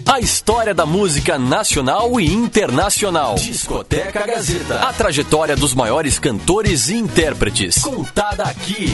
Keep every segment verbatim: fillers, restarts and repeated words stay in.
A história da música nacional e internacional. Discoteca Gazeta. A trajetória dos maiores cantores e intérpretes. Contada aqui.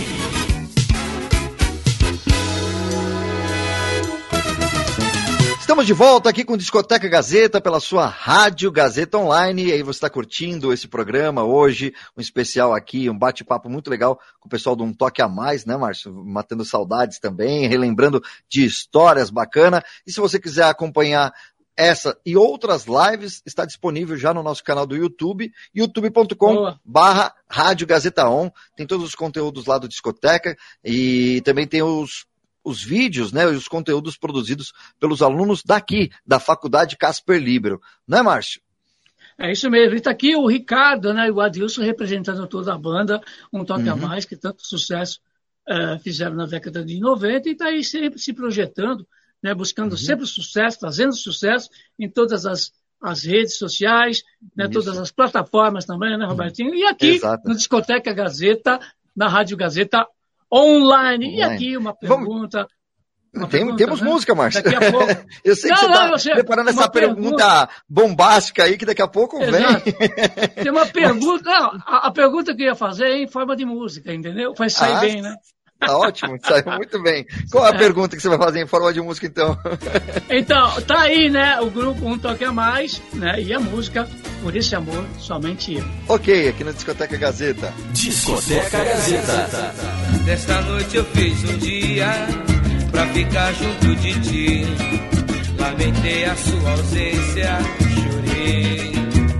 Estamos de volta aqui com Discoteca Gazeta pela sua Rádio Gazeta Online. E aí você está curtindo esse programa hoje, um especial aqui, um bate-papo muito legal com o pessoal do Um Toque a Mais, né, Márcio? Matando saudades também, relembrando de histórias bacanas. E se você quiser acompanhar essa e outras lives, está disponível já no nosso canal do YouTube, youtube ponto com barra Rádio Gazeta On. Tem todos os conteúdos lá do Discoteca e também tem os os vídeos, né, os conteúdos produzidos pelos alunos daqui, da Faculdade Casper Libero. Não é, Márcio? É isso mesmo. E está aqui o Ricardo, né, e o Adilson representando toda a banda, Um Toque uhum. a Mais, que tanto sucesso uh, fizeram na década de noventa, e está aí sempre se projetando, né, buscando uhum. sempre sucesso, trazendo sucesso em todas as, as redes sociais, né, todas as plataformas também, né, Robertinho? Uhum. E aqui, Exato. no Discoteca Gazeta, na Rádio Gazeta Online. Online. E aqui uma pergunta. Uma Tem, pergunta temos né? música, Márcio. Daqui a pouco. Eu sei não, que você não, está preparando essa pergunta, pergunta bombástica aí, que daqui a pouco Exato. vem. Tem uma pergunta. Não, a, a pergunta que eu ia fazer é em forma de música, entendeu? Faz sair ah, bem, né? Tá ótimo, saiu muito bem. Qual é a é. pergunta que você vai fazer em forma de música, então? Então, tá aí, né, o grupo Um Toque a Mais, né, e a música Por Esse Amor, Somente Eu. Ok, aqui na Discoteca Gazeta. Discoteca Gazeta. Desta noite eu fiz um dia pra ficar junto de ti. Lamentei a sua ausência, chorei,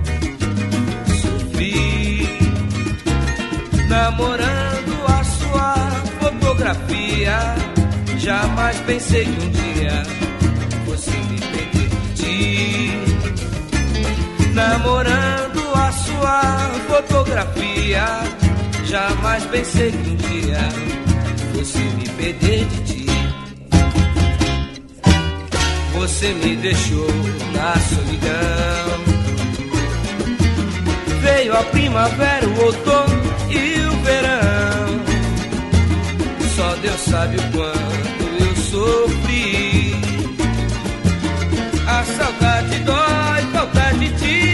sofri, namorando a sua fotografia. Jamais pensei que um dia fosse me perder de ti. Namorando a sua fotografia. Jamais pensei que um dia fosse me perder de ti. Você me deixou na solidão. Veio a primavera, o outono e o verão. Só Deus sabe o quanto eu sofri. A saudade dói, falta de ti.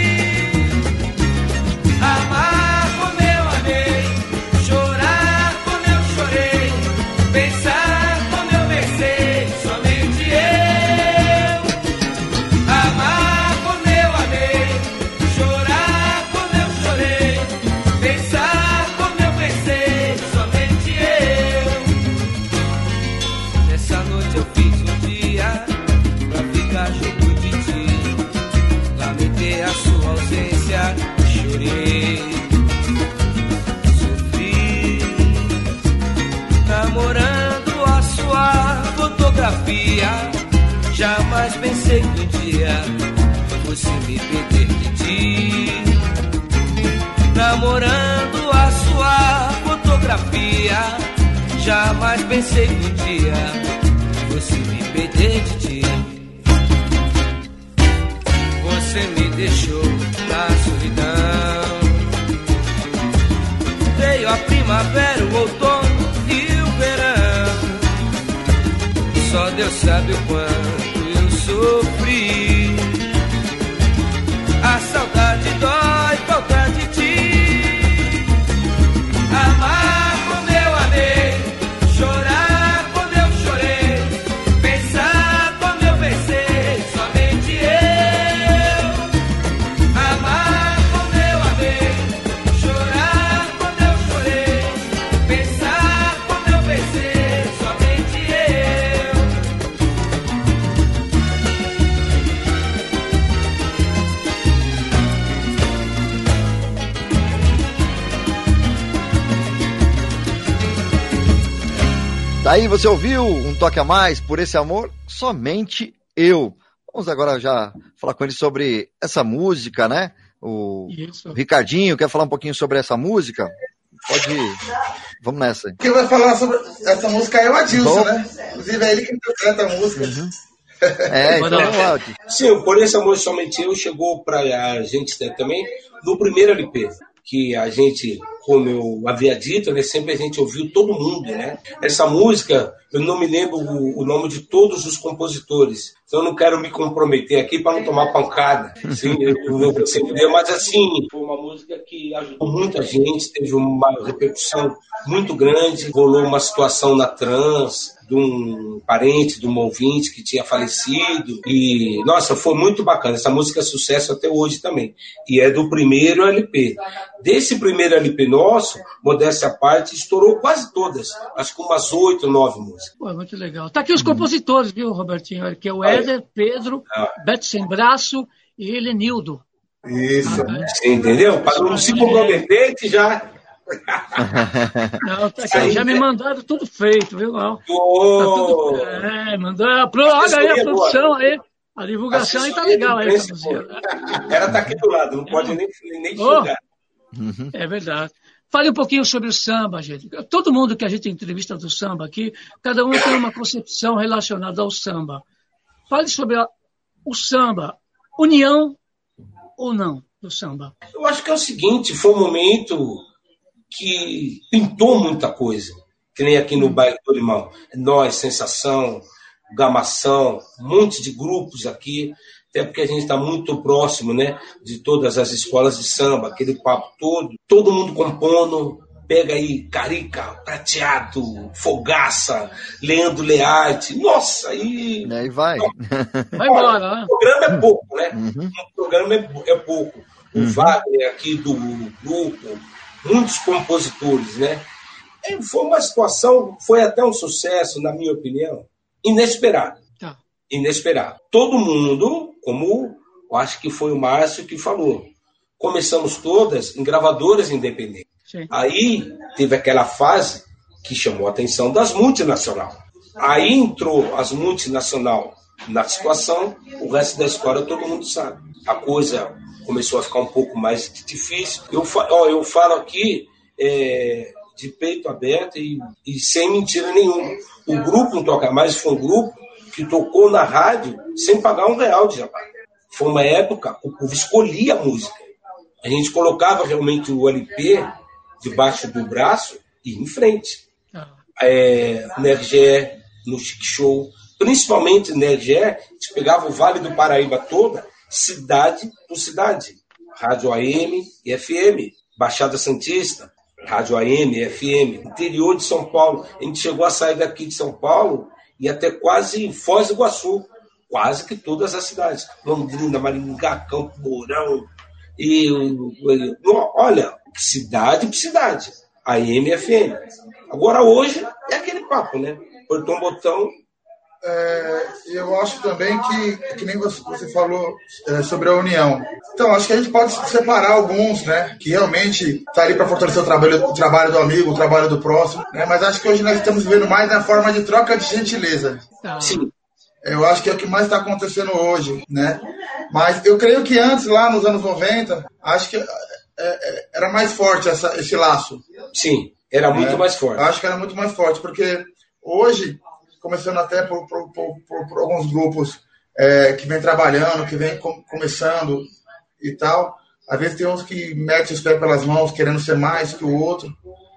Amar como eu amei, chorar como eu chorei, pensar como eu pensei, somente eu. Amar como eu amei, chorar como eu chorei, pensar como eu pensei, somente eu. Nessa noite eu fiz um dia pra ficar junto de ti. Lamentei a sua ausência, chorei, sofri, namorando a sua fotografia. Jamais pensei que um dia fosse me perder de ti. Namorando a sua fotografia. Jamais pensei que um dia fosse me perder de ti. Você me deixou na solidão. Veio a primavera, o outono e o verão. Só Deus sabe o quanto eu sofri. A saudade dói, falta de ti. Amar como eu amei, chorar como eu chorei, pensar como eu pensei, somente eu. Amar como eu amei, chorar como eu chorei, pensar como eu pensei, somente eu. Daí você ouviu Um Toque a Mais, Por Esse Amor, Somente Eu. Vamos agora já falar com ele sobre essa música, né? O Isso. Ricardinho quer falar um pouquinho sobre essa música? Pode ir. Vamos nessa. Quem vai falar sobre essa música é o Adilson, Bom. né? Inclusive é ele que canta a música. Uhum. É, então vamos lá. Sim, Por Esse Amor Somente Eu chegou pra a gente também no primeiro L P. Que a gente, como eu havia dito, né, sempre a gente ouviu todo mundo, né? Essa música, eu não me lembro o, o nome de todos os compositores. Então eu não quero me comprometer aqui para não tomar pancada. Sim, eu, eu, eu, mas assim, foi uma música que ajudou muita gente, teve uma repercussão muito grande, rolou uma situação na trans, de um parente, de um ouvinte que tinha falecido. E, nossa, foi muito bacana. Essa música é sucesso até hoje também. E é do primeiro L P. Desse primeiro L P nosso, modéstia à parte, estourou quase todas. Acho que umas oito, nove músicas. Pô, muito legal. Tá aqui os compositores, viu, Robertinho? Que é o Éder, Pedro, ah. Beto Sem Braço e Helenildo. Isso. Ah, Você entendeu? Para não se comprometer, que já... Não, tá aqui, já me mandaram tudo feito, viu? Não. Oh. Tá tudo... É, mandou. Olha aí a produção aí. A divulgação aí tá legal aí. Ela tá aqui do lado, não pode nem, nem chegar. Oh. É verdade. Fale um pouquinho sobre o samba, gente. Todo mundo que a gente entrevista do samba aqui, cada um tem uma concepção relacionada ao samba. Fale sobre a, o samba. União ou não do samba? Eu acho que é o seguinte, foi um momento que pintou muita coisa, que nem aqui no bairro do Limão. Nós, Sensação, Gamação, um monte de grupos aqui, até porque a gente está muito próximo, né, de todas as escolas de samba, aquele papo todo, todo mundo compondo, pega aí Carica, Prateado, Fogaça, Leandro Learte, nossa, e... E aí vai. Vai embora, né? O programa é pouco, né? Uhum. O programa é, é pouco. O Uhum. Wagner aqui do grupo, muitos compositores, né? E foi uma situação, foi até um sucesso, na minha opinião, inesperado. Tá. Inesperado. Todo mundo, como eu acho que foi o Márcio que falou, começamos todas em gravadoras independentes. Sim. Aí teve aquela fase que chamou a atenção das multinacionais. Aí entrou as multinacionais na situação, o resto da história todo mundo sabe. A coisa começou a ficar um pouco mais difícil. Eu, ó, eu falo aqui é, de peito aberto e, e sem mentira nenhuma. O grupo Não Toca Mais foi um grupo que tocou na rádio sem pagar um real de jabá. Foi uma época que o povo escolhia a música. A gente colocava realmente o L P debaixo do braço e ia em frente. É, no R G E, no Chic Show, principalmente no R G E, a gente pegava o Vale do Paraíba toda, cidade por cidade. Rádio A M e F M, Baixada Santista, Rádio A M e F M, interior de São Paulo. A gente chegou a sair daqui de São Paulo e até quase Foz do Iguaçu, quase que todas as cidades. Londrina, Maringá, Campo Mourão. E, olha, cidade por cidade. A M e F M. Agora hoje é aquele papo, né? Apertou um botão. É, eu acho também que, que nem você, você falou é, sobre a união. Então, acho que a gente pode separar alguns, né? Que realmente tá ali para fortalecer o trabalho, o trabalho do amigo, o trabalho do próximo, né? Mas acho que hoje nós estamos vivendo mais na forma de troca de gentileza. Sim. Eu acho que é o que mais está acontecendo hoje, né? Mas eu creio que antes, lá nos anos noventa, acho que é, é, era mais forte essa, esse laço. Sim, era muito é, mais forte. Acho que era muito mais forte, porque hoje, começando até por, por, por, por, por alguns grupos é, que vem trabalhando, que vem com, começando e tal, às vezes tem uns que metem os pés pelas mãos, querendo ser mais que o outro,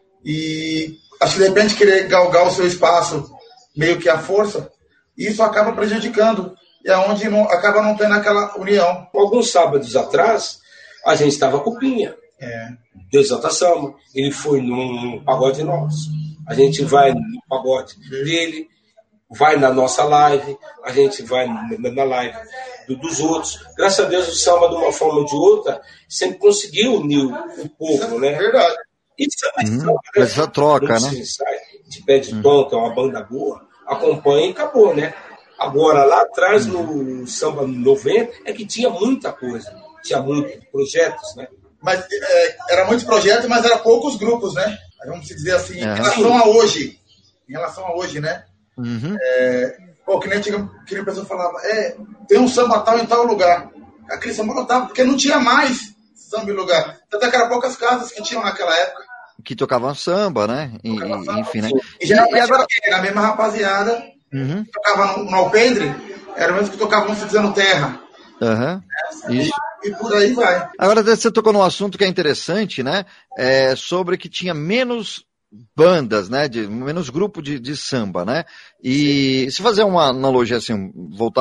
e acho que de repente querer galgar o seu espaço meio que à força, isso acaba prejudicando, e é onde não, acaba não tendo aquela união. Alguns sábados atrás, a gente estava com o Pinha, é. do Exalta Samba. Ele foi num pagode nosso. A gente vai no pagode dele, vai na nossa live, a gente vai na live do, dos outros. Graças a Deus, o samba, de uma forma ou de outra, sempre conseguiu unir o povo, né? Verdade. Isso é hum, samba, né? Essa troca, né? De Pé de Tom, que é uma banda boa, acompanha e acabou, né? Agora, lá atrás, no samba noventa, é que tinha muita coisa. Tinha muitos projetos, né? Mas é, era muitos projetos, mas era poucos grupos, né? Vamos dizer assim, é. em relação a hoje. Em relação a hoje, né? Uhum. É, pô, que nem tinha, que nem a pessoa falava, é, tem um samba tal em tal lugar. Aquele samba não tava, porque não tinha mais samba em lugar. Até que eram poucas casas que tinham naquela época. Que tocavam samba, né? E, samba, enfim, né? E geralmente e agora... era a mesma rapaziada uhum. que tocava no, no Alpendre, era o mesmo que tocava no Cidadão Terra. Uhum. Isso. E, e por aí vai. Agora você tocou num assunto que é interessante, né? É sobre que tinha menos bandas, né? De, menos grupo de, de samba, né? E se fazer uma analogia assim, voltar um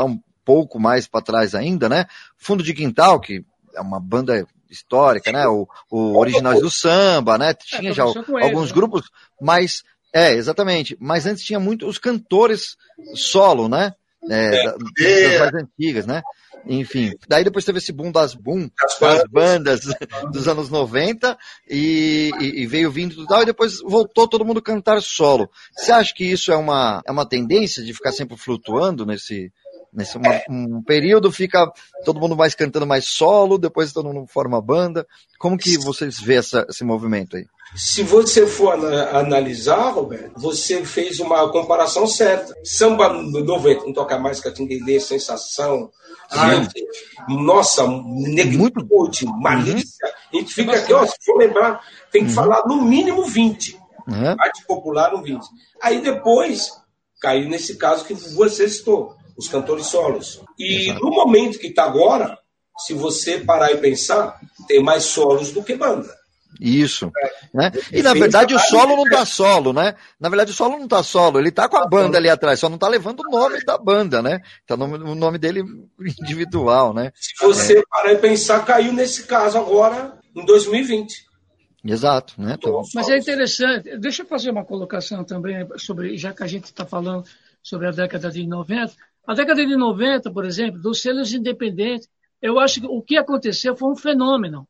pouco mais para trás ainda, né? Fundo de Quintal, que é uma banda histórica, né? O, o Originais do Samba, né? Tinha é, já alguns ele, né? grupos, mas é, exatamente. Mas antes tinha muito os cantores solo, né? É, é. Da, das mais antigas, né? Enfim, daí depois teve esse boom das boom, das bandas dos anos noventa e, e, e veio vindo e tal, e depois voltou todo mundo cantar solo. Você acha que isso é uma, é uma tendência de ficar sempre flutuando nesse, nesse uma, um período, fica todo mundo mais cantando mais solo, depois todo mundo forma banda? Como que vocês vê essa, esse movimento aí? Se você for analisar, Roberto, você fez uma comparação certa. Samba noventa, não toca mais Catinguelê, Sensação, gente, nossa, Negritude, Malícia. Uhum. A gente fica aqui, ó, se for lembrar, tem que uhum. falar no mínimo vinte. Uhum. Arte popular no vinte. Aí depois caiu nesse caso que você citou, os cantores solos. E Exato. No momento que está agora, se você parar e pensar, tem mais solos do que banda. Isso, né? E na verdade o solo não tá solo, né? Na verdade o solo não tá solo, ele tá com a banda ali atrás, só não tá levando o nome da banda, né? Tá o nome, o nome dele individual, né? Se você é. parar e pensar, caiu nesse caso agora, em dois mil e vinte. Exato, né? Então, mas é interessante, deixa eu fazer uma colocação também sobre, já que a gente está falando sobre a década de noventa, a década de noventa, por exemplo, dos selos independentes, eu acho que o que aconteceu foi um fenômeno.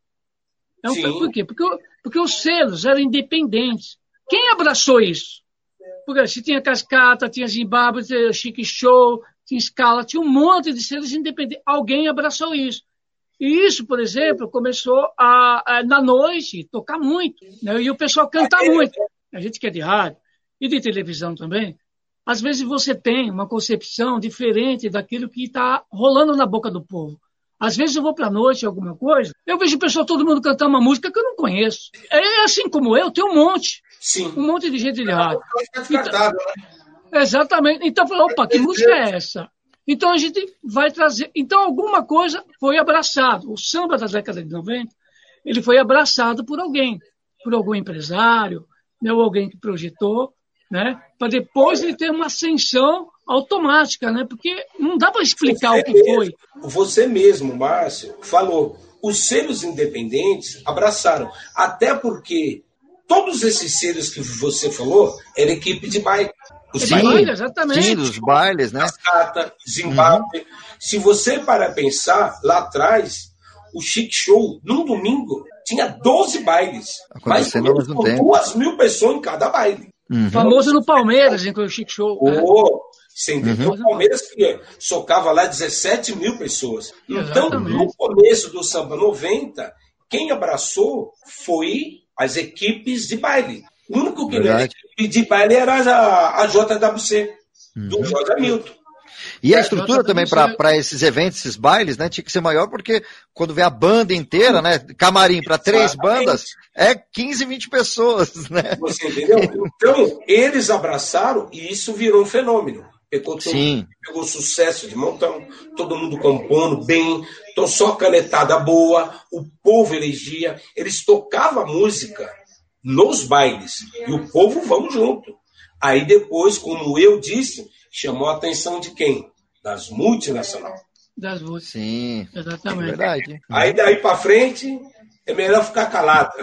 É um, por quê? Porque, porque os selos eram independentes. Quem abraçou isso? Porque se tinha Cascata, tinha Zimbábue, tinha Chic Show, tinha Scala, tinha um monte de selos independentes. Alguém abraçou isso. E isso, por exemplo, começou a, a na noite, tocar muito. Né? E o pessoal cantar muito. A gente que é de rádio e de televisão também, às vezes você tem uma concepção diferente daquilo que está rolando na boca do povo. Às vezes eu vou para a noite, alguma coisa, eu vejo o pessoal, todo mundo cantando uma música que eu não conheço. É assim como eu, tem um monte. Sim. Um monte de gente de rádio. Então, exatamente. Então, eu falei, opa, que música é essa? Então a gente vai trazer... Então alguma coisa foi abraçado. O samba da década de noventa, ele foi abraçado por alguém, por algum empresário, né, ou alguém que projetou, né, para depois ele ter uma ascensão automática, né? Porque não dá para explicar você o que mesmo, foi. Você mesmo, Márcio, falou, os selos independentes abraçaram, até porque todos esses selos que você falou eram equipe de baile. Os sim, baile, exatamente. Sim, dos bailes, né? Cascata, Zimbábue. Uhum. Se você parar a pensar, lá atrás, o Chic Show, num domingo, tinha doze bailes. Mas com duas mil pessoas em cada baile. Uhum. Famoso no Palmeiras, em que o Chic Show. Oh, né? Você entendeu? Uhum. O Palmeiras que socava lá dezessete mil pessoas. Então, exatamente. No começo do Samba noventa, quem abraçou foi as equipes de baile. O único que não era equipe de baile era a, a J W C, uhum. do Jorge Hamilton. E a estrutura também para esses eventos, esses bailes, né, tinha que ser maior, porque quando vem a banda inteira, né, camarim para três bandas, é quinze, vinte pessoas, né? Você entendeu? Então, eles abraçaram e isso virou um fenômeno. Pegou, todo, pegou sucesso de montão, todo mundo compondo bem, então só canetada boa, o povo elegia, eles tocavam a música nos bailes, e o povo vamos junto. Aí depois, como eu disse, chamou a atenção de quem? Das multinacionais. Das multinacionais. Sim, exatamente. É verdade. Aí daí para frente, é melhor ficar calado.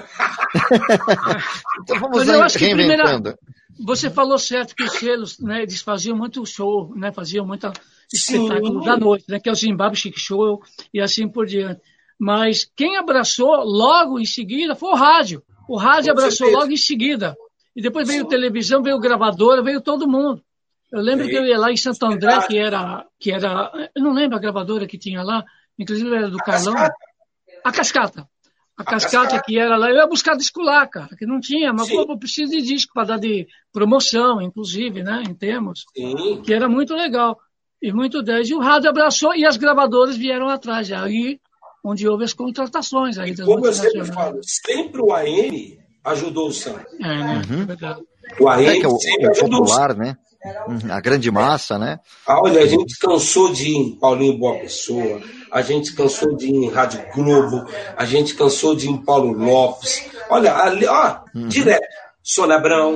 Então vamos lá, reinventando. Você falou certo que os selos, né, eles faziam muito show, né, faziam muito espetáculo da noite, né, que é o Zimbábue Chic Show e assim por diante. Mas quem abraçou logo em seguida foi o rádio. O rádio Com abraçou certeza. Logo em seguida. E depois veio Sim. televisão, veio gravadora, veio todo mundo. Eu lembro Sim. que eu ia lá em Santo André, que era, que era... Eu não lembro a gravadora que tinha lá, inclusive era do a Carlão. Cascata. A Cascata. A, a cascata, cascata que era lá, eu ia buscar disco lá, cara, que não tinha, mas pô, eu preciso de disco para dar de promoção, inclusive, né, em termos, Sim. que era muito legal, e muito dez. E o rádio abraçou e as gravadoras vieram atrás, aí onde houve as contratações. Aí das como eu sempre falo, sempre o A M ajudou o samba. É, né, uhum. é verdade. O A M é, que é o, o popular, né, a grande massa, né. Olha, a gente cansou de ir em Paulinho Boa Pessoa, a gente cansou de ir em Rádio Globo, a gente cansou de ir em Paulo Lopes. Olha, ali, ó, uhum. direto. Sônia Abrão,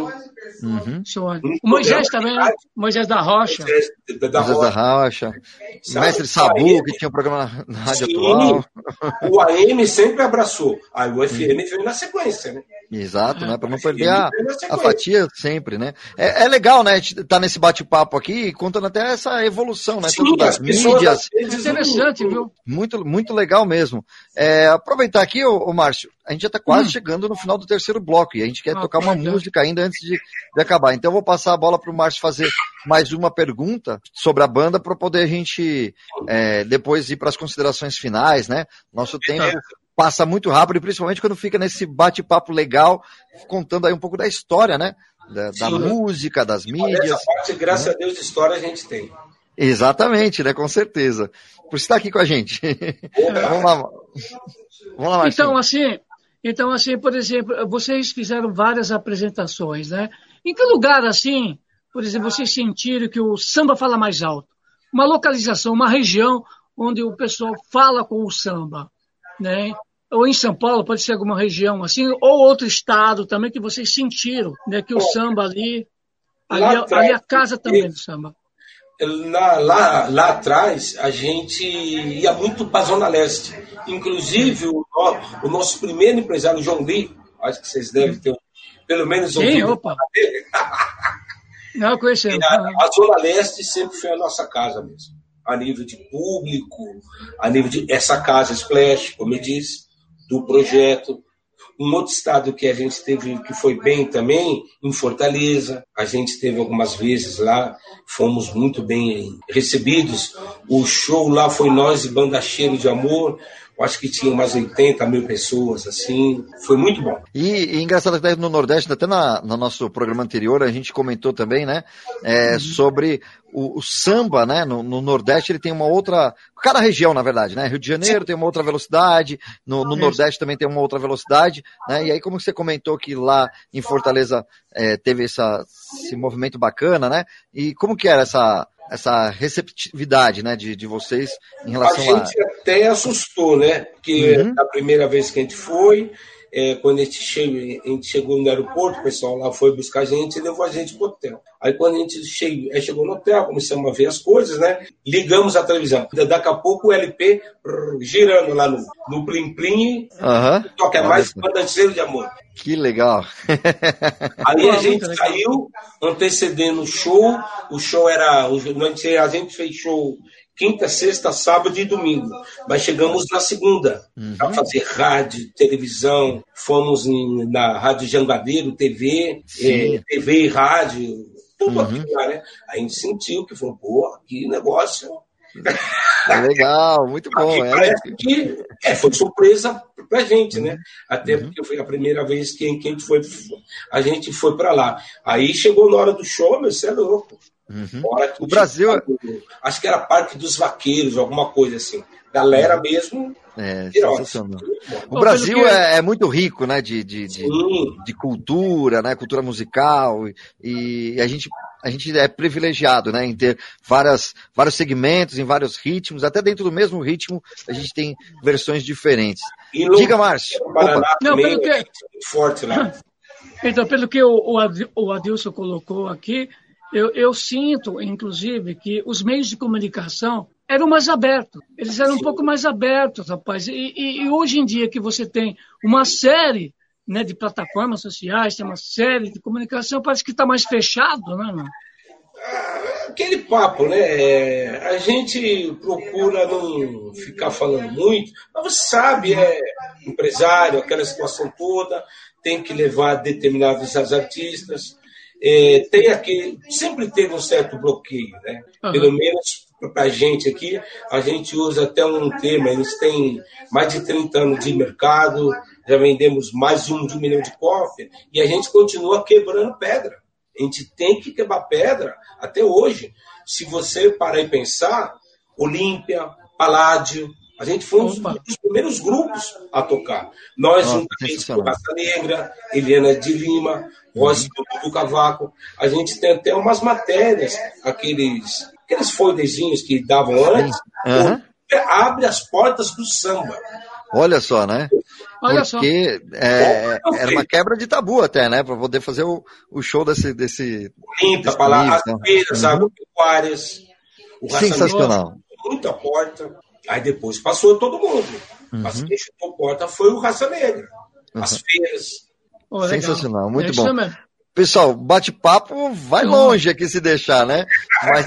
Uhum. O Moisés também, né? Moisés da Rocha. Moisés da Rocha. Moisés da Rocha. O mestre Sabu, que tinha um programa na Rádio Sim. Atual. O A M sempre abraçou. Aí o F M veio na sequência, né? Exato, né? Para não perder a, a fatia sempre, né? É, é legal, né? Estar tá nesse bate-papo aqui, contando até essa evolução, né? Sim, Tanto das mídias. É interessante, viu? Muito, muito legal mesmo. É, aproveitar aqui, ô, ô Márcio, a gente já está quase hum. chegando no final do terceiro bloco e a gente quer ah, tocar uma é. música ainda antes de, de acabar. Então eu vou passar a bola para o Márcio fazer mais uma pergunta sobre a banda para poder a gente é, depois ir para as considerações finais, né? Nosso tempo passa muito rápido, e principalmente quando fica nesse bate-papo legal, contando aí um pouco da história, né? Da, da música, das mídias. Essa parte, graças né? a Deus, de história a gente tem. Exatamente, né? Com certeza. Por estar aqui com a gente. Vamos lá. Vamos lá, Marcinho. Então, assim, então, assim, por exemplo, vocês fizeram várias apresentações, né? Em que lugar, assim, por exemplo, vocês sentiram que o samba fala mais alto? Uma localização, uma região onde o pessoal fala com o samba, né? Ou em São Paulo, pode ser alguma região assim, ou outro estado também que vocês sentiram, né? Que o samba ali, ali, ali, ali a casa também do samba. Lá, lá, lá atrás, a gente ia muito para a Zona Leste. Inclusive, o, o nosso primeiro empresário, o João Lee, acho que vocês devem ter pelo menos ouvido. Sim, opa. Dele. Não, conhecemos. A, a Zona Leste sempre foi a nossa casa mesmo. A nível de público, a nível de essa casa Splash, como eu disse, do projeto. Um outro estado que a gente teve, que foi bem também, em Fortaleza. A gente teve algumas vezes lá, fomos muito bem recebidos. O show lá foi nós e Banda Cheiro de Amor. Eu acho que tinha umas oitenta mil pessoas, assim, foi muito bom. E, e engraçado que no Nordeste, até na, no nosso programa anterior, a gente comentou também, né, é, uhum. sobre o, o samba, né, no, no Nordeste ele tem uma outra, cada região, na verdade, né, Rio de Janeiro Sim. tem uma outra velocidade, no, no Nordeste também tem uma outra velocidade, né, e aí como você comentou que lá em Fortaleza é, teve essa, esse movimento bacana, né, e como que era essa... essa receptividade, né, de, de vocês em relação a... A gente a... até assustou, né, porque uhum. a primeira vez que a gente foi, é, quando a gente, chegou, a gente chegou no aeroporto, o pessoal lá foi buscar a gente e levou a gente pro hotel. Aí quando a gente chegou, chegou no hotel, começamos a ver as coisas, né, ligamos a televisão. Daqui a pouco o L P girando lá no, no Plim Plim, uhum. toca mais Banda Cheiro de Amor. Que legal. Aí a gente saiu antecedendo o show. O show era... A gente fez show quinta, sexta, sábado e domingo. Mas chegamos na segunda uhum. a fazer rádio, televisão. Fomos em, na Rádio Jangadeiro, T V, eh, T V e rádio. Tudo uhum. aquilo lá, né? A gente sentiu que foi, pô, que negócio... Legal, muito bom. É. Que, é, foi surpresa pra gente, né? Até uhum. porque foi a primeira vez que, que a gente foi, a gente foi pra lá. Aí chegou na hora do show, meu, você é louco. Uhum. O Brasil... Chegou, acho que era Parque dos Vaqueiros, alguma coisa assim. Galera mesmo... É, sensacional. O Brasil é, é muito rico, né, de, de, de, de cultura, né, cultura musical, e, e a, gente, a gente é privilegiado, né, em ter várias, vários segmentos, em vários ritmos, até dentro do mesmo ritmo a gente tem versões diferentes. E Diga, Márcio. Não, pelo que... é forte lá. Então, pelo que o, o Adilson colocou aqui, eu, eu sinto, inclusive, que os meios de comunicação eram mais abertos, eles eram Sim. um pouco mais abertos, rapaz, e, e, e hoje em dia que você tem uma série, né, de plataformas sociais, tem uma série de comunicação, parece que está mais fechado, né, mano? Aquele papo, né, a gente procura não ficar falando muito, mas você sabe, é empresário, aquela situação toda, tem que levar determinados artistas, é, tem aquele, sempre teve um certo bloqueio, né, uhum. pelo menos para a gente aqui, a gente usa até um termo, eles têm mais de trinta anos de mercado, já vendemos mais um de um milhão de cópias, e a gente continua quebrando pedra. A gente tem que quebrar pedra até hoje. Se você parar e pensar, Olímpia, Paládio, a gente foi um dos, dos primeiros grupos a tocar. Nós, Nossa, juntamente com Raça Negra, Eliana de Lima, Rosa do Cavaco, a gente tem até umas matérias, aqueles... aqueles folhezinhos que davam antes, uhum. abre as portas do samba. Olha só, né? Olha só. Porque é, era uma quebra de tabu até, né? Para poder fazer o, o show desse... desse Limpa, desse para lá, nível, as então. feiras, Uhum. agropecuárias. O Sensacional. Muita porta. Aí depois passou todo mundo. Uhum. Mas quem chutou porta foi o Raça Negra. As Uhum. feiras. Oh, legal. Sensacional, muito É isso bom. mesmo. Pessoal, bate-papo vai longe aqui se deixar, né? Mas,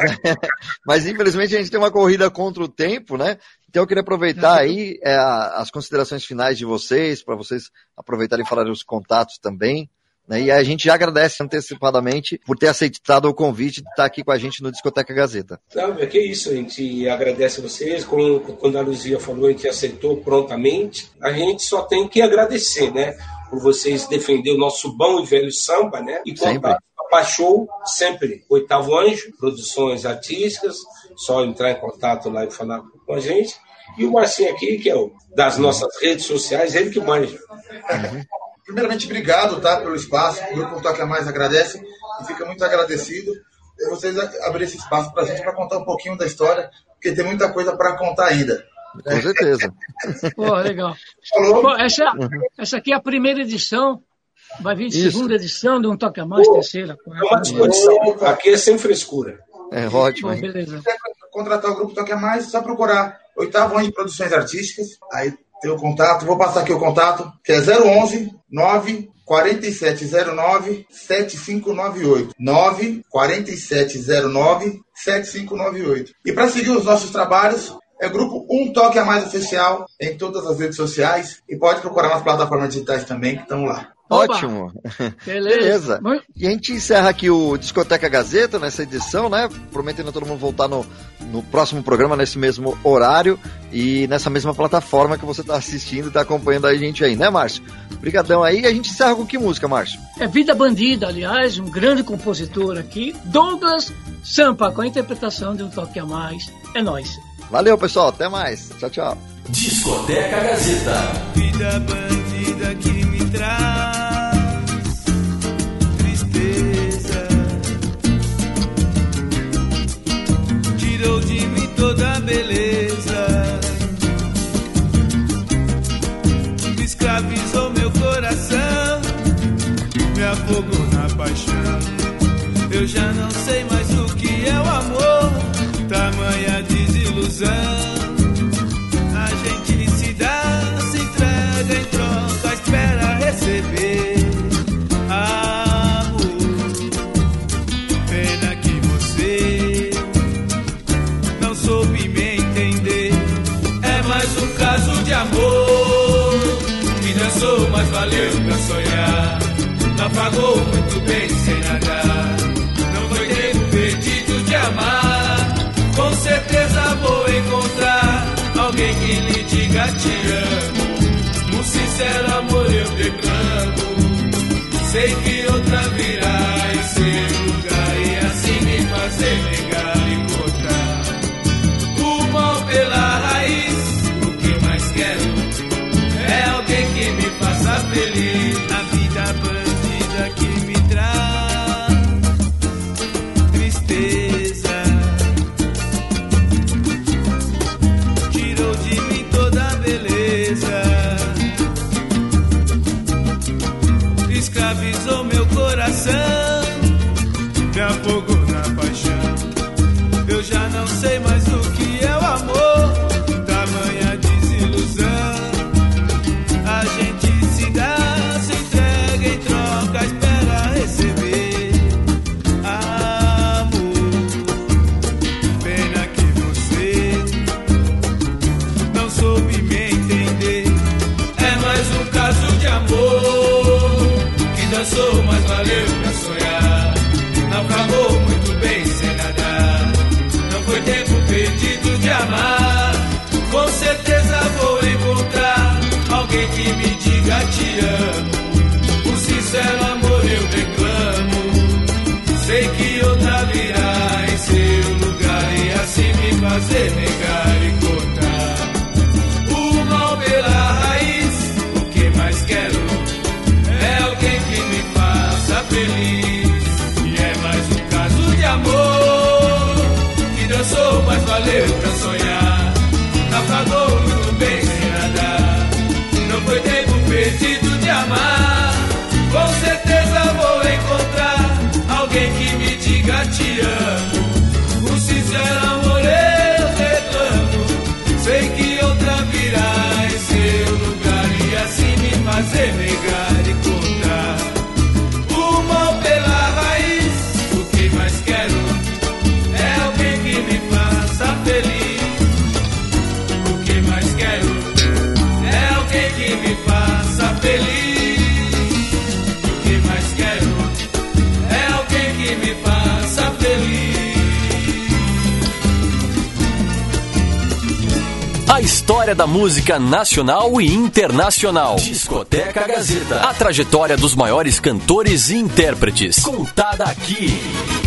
mas infelizmente a gente tem uma corrida contra o tempo, né? Então eu queria aproveitar aí é, as considerações finais de vocês, para vocês aproveitarem e falarem os contatos também. Né? E a gente já agradece antecipadamente por ter aceitado o convite de estar aqui com a gente no Discoteca Gazeta. Não, é que isso, a gente agradece a vocês. Como, quando a Luzia falou, a gente aceitou prontamente. A gente só tem que agradecer, né? Por vocês defender o nosso bom e velho samba, né? E contar a Show sempre. Oitavo Anjo, produções artísticas, só entrar em contato lá e falar com a gente. E o Marcinho aqui, que é o das nossas redes sociais, ele que manja. Uhum. Primeiramente, obrigado, tá, pelo espaço. O Grupo Toque a Mais agradece e fica muito agradecido de vocês abrirem esse espaço para a gente, para contar um pouquinho da história, porque tem muita coisa para contar ainda. Com certeza. Pô, legal. Falou? Bom, essa, Uhum. essa aqui é a primeira edição. Vai vir Isso. segunda edição de um Toque a Mais, terceira, É uma quarta. disposição. Aqui é sem frescura. É ótimo, Bom, hein? beleza. Se quiser contratar o Grupo Toque a Mais, é só procurar Oitavo Ano de Produções Artísticas. Aí tem o contato, vou passar aqui o contato, que é zero onze, nove quatro sete zero nove, sete cinco nove oito. nove quatro sete zero nove, sete cinco nove oito. E para seguir os nossos trabalhos, é Grupo Um Toque a Mais Oficial em todas as redes sociais. E pode procurar nas plataformas digitais também, que estão lá. Oba! Ótimo. Beleza. Beleza. Muito- E a gente encerra aqui o Discoteca Gazeta nessa edição, né? Prometendo a todo mundo voltar no, no próximo programa, nesse mesmo horário e nessa mesma plataforma que você está assistindo e está acompanhando a gente aí, né, Márcio? Obrigadão aí. E a gente encerra com que música, Márcio? É Vida Bandida, aliás, um grande compositor aqui, Douglas Sampa, com a interpretação de Um Toque a Mais. É nóis. Valeu, pessoal. Até mais. Tchau, tchau. Discoteca Gazeta. Vida bandida que me traz tristeza, tirou de mim toda a beleza, escravizou meu coração, me afogou na paixão. Eu já não sei mais o que é o amor, tamanha desilusão. A gente se dá, se entrega em troca, espera receber amor. Pena que você não soube me entender. É mais um caso de amor que dançou, mas valeu pra sonhar. Naufragou muito bem sem nadar. Não foi tempo perdido de amar. Com certeza vou encontrar alguém que lhe diga te amo. Um sincero amor eu declamo. Sei que outra virá em seu lugar e assim me fazer negar e cortar o mal pela raiz. O que mais quero é alguém que me faça feliz. A vida bandida que me traz tristeza, tirou de mim toda a beleza, escravizou meu coração, me afogou na paixão. Eu já não sei mais o que é o amor, tamanha desilusão. A gente se dá, se entrega em troca, espera receber amor. Pena que você não soube me entender. É mais um caso de amor que dançou, mas valeu pra sonhar. Naufragou muito bem sem nadar. Não foi tempo perdido de amar. Com certeza vou encontrar alguém que me diga te amo. Um sincero amor eu declamo. Sei que outra virá em seu lugar e assim me fazer negar e cortar o mal pela raiz. O que mais quero é alguém que me faça feliz. E é mais um caso de amor que dançou, mas valeu pra sonhar. Naufragou muito bem sem nadar. Não foi tempo já te amo. O sincero amor eu reclamo. Sei que outra virá em seu lugar e assim me fazer negar e contar o mal pela raiz. O que mais quero é alguém que me faça feliz. O que mais quero é alguém que me faça feliz. O que mais quero é alguém que me faça feliz. A história da música nacional e internacional. Discoteca Gazeta. A trajetória dos maiores cantores e intérpretes. Contada aqui.